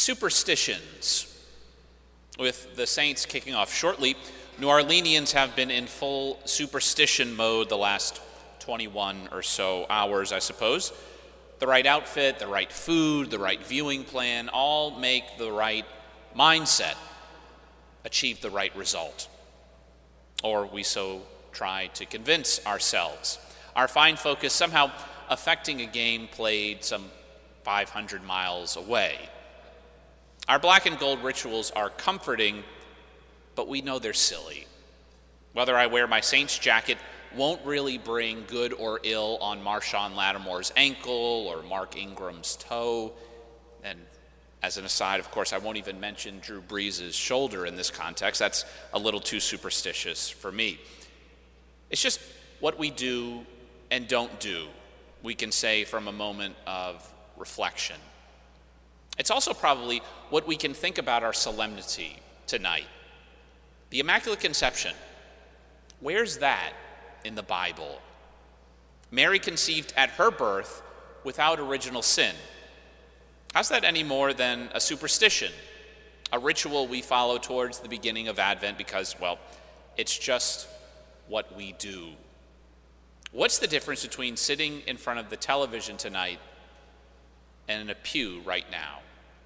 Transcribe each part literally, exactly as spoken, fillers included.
Superstitions. With the Saints kicking off shortly, New Orleanians have been in full superstition mode the last twenty-one or so hours, I suppose. The right outfit, the right food, the right viewing plan, all make the right mindset achieve the right result. Or we so try to convince ourselves. Our fine focus somehow affecting a game played some five hundred miles away. Our black and gold rituals are comforting, but we know they're silly. Whether I wear my Saints jacket won't really bring good or ill on Marshawn Lattimore's ankle or Mark Ingram's toe. And as an aside, of course, I won't even mention Drew Brees' shoulder in this context. That's a little too superstitious for me. It's just what we do and don't do, we can say from a moment of reflection. It's also probably what we can think about our solemnity tonight. The Immaculate Conception, where's that in the Bible? Mary conceived at her birth without original sin. How's that any more than a superstition, a ritual we follow towards the beginning of Advent because, well, it's just what we do? What's the difference between sitting in front of the television tonight and in a pew right now?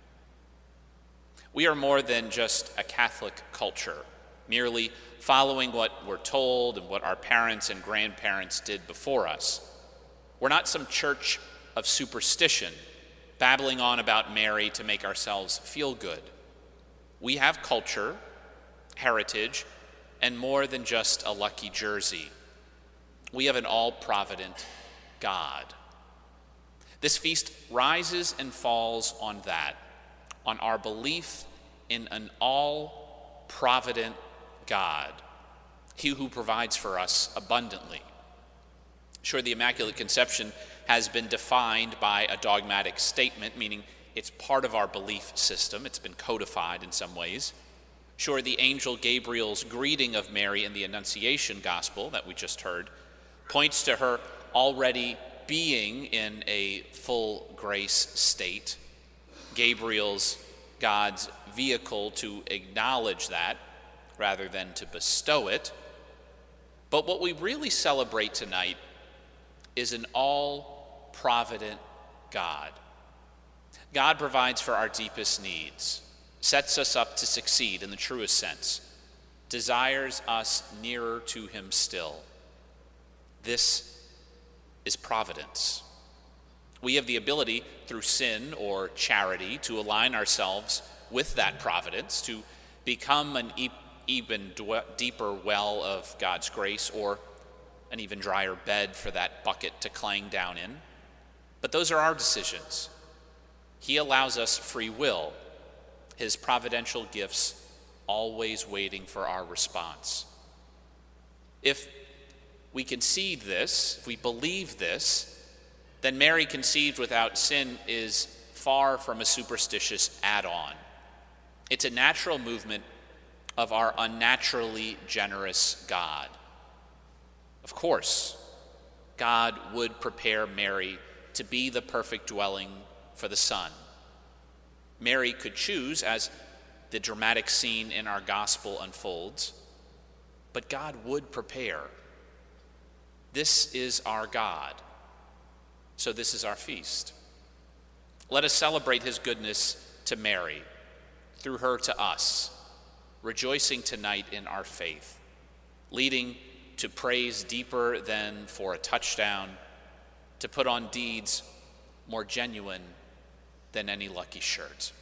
We are more than just a Catholic culture, merely following what we're told and what our parents and grandparents did before us. We're not some church of superstition, babbling on about Mary to make ourselves feel good. We have culture, heritage, and more than just a lucky jersey. We have an all-provident God. This feast rises and falls on that, on our belief in an all-provident God, he who provides for us abundantly. Sure, the Immaculate Conception has been defined by a dogmatic statement, meaning it's part of our belief system. It's been codified in some ways. Sure, the angel Gabriel's greeting of Mary in the Annunciation Gospel that we just heard points to her already being in a full grace state. Gabriel's God's vehicle to acknowledge that rather than to bestow it. But what we really celebrate tonight is an all-provident God. God provides for our deepest needs, sets us up to succeed in the truest sense, desires us nearer to him still. This is providence. We have the ability through sin or charity to align ourselves with that providence, to become an e- even dwe- deeper well of God's grace, or an even drier bed for that bucket to clang down in. But those are our decisions. He allows us free will, his providential gifts always waiting for our response. If we concede this, if we believe this, then Mary conceived without sin is far from a superstitious add-on. It's a natural movement of our unnaturally generous God. Of course, God would prepare Mary to be the perfect dwelling for the Son. Mary could choose, as the dramatic scene in our gospel unfolds, but God would prepare. This is our God. So this is our feast. Let us celebrate his goodness to Mary, through her to us, rejoicing tonight in our faith, leading to praise deeper than for a touchdown, to put on deeds more genuine than any lucky shirt.